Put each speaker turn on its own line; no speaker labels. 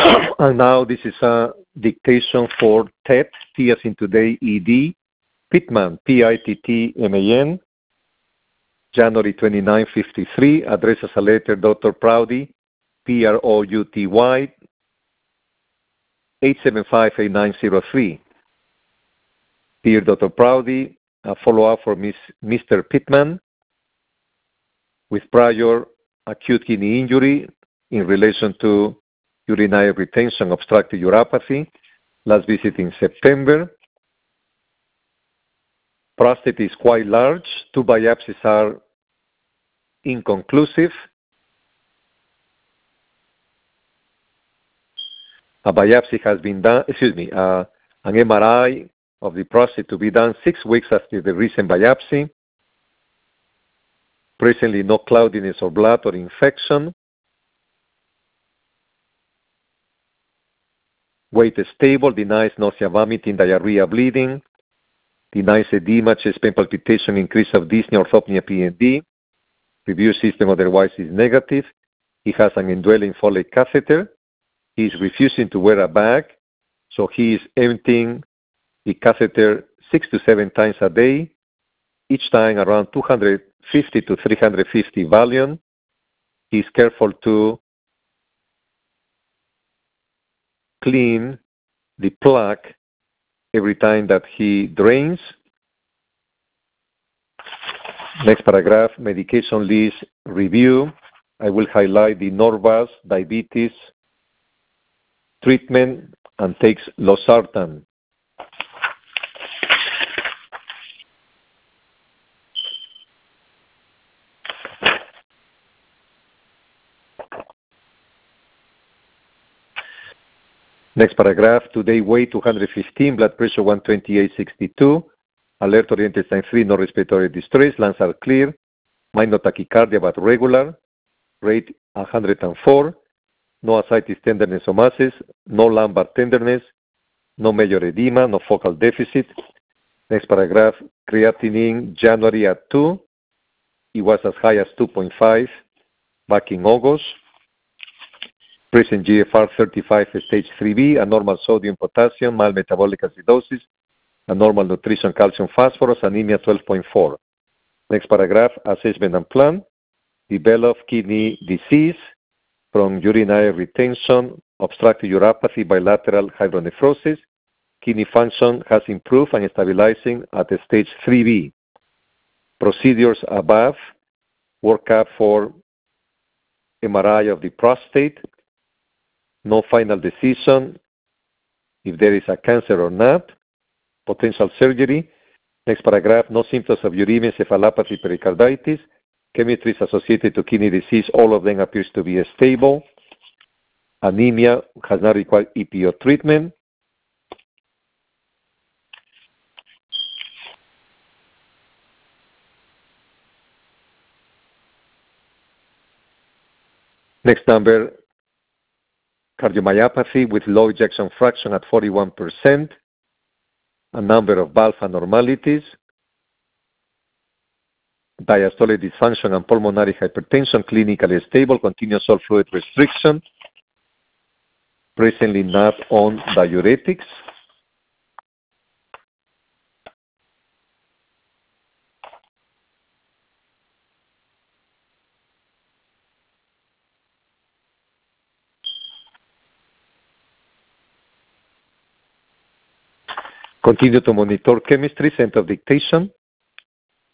And now this is a dictation for TET, T as in today, ED, Pittman, Pittman, January 29, 53, address as a letter, Dr. Prouty, Prouty, 875-8903. Dear Dr. Prouty, a follow-up for Mr. Pittman with prior acute kidney injury in relation to urinary retention, obstructive uropathy, last visit in September. Prostate is quite large. 2 biopsies are inconclusive. A biopsy has been done, an MRI of the prostate to be done 6 weeks after the recent biopsy. Presently, no cloudiness or blood or infection. Weight is stable, denies nausea, vomiting, diarrhea, bleeding. Denies edema, chest pain, palpitation, increase of dyspnea, orthopnea, PND. Review system otherwise is negative. He has an indwelling Foley catheter. He is refusing to wear a bag, so he is emptying the catheter 6 to 7 times a day, each time around 250 to 350 Valium. He is careful to clean the plug every time that he drains. Next paragraph, medication list review. I will highlight the Norvasc diabetes treatment and takes losartan. Next paragraph, today weight 215, blood pressure 128/62, alert oriented sign 3, no respiratory distress, lungs are clear, minor tachycardia but regular, rate 104, no ascites, tenderness or masses, no lumbar tenderness, no major edema, no focal deficit. Next paragraph, creatinine January at 2, it was as high as 2.5 back in August. Present GFR 35 stage 3B, abnormal sodium, potassium, mild metabolic acidosis, abnormal nutrition, calcium, phosphorus, anemia 12.4. Next paragraph, assessment and plan. Develop kidney disease from urinary retention, obstructive uropathy, bilateral hydronephrosis. Kidney function has improved and is stabilizing at stage 3B. Procedures above, workup for MRI of the prostate, no final decision if there is a cancer or not, potential surgery. Next paragraph, no symptoms of uremia, encephalopathy, pericarditis, chemistry is associated to kidney disease, all of them appears to be stable. Anemia has not required EPO treatment. Next number, cardiomyopathy with low ejection fraction at 41%, a number of valve abnormalities, diastolic dysfunction and pulmonary hypertension, clinically stable, continuous all fluid restriction, presently not on diuretics. Continue to monitor chemistry, center of dictation.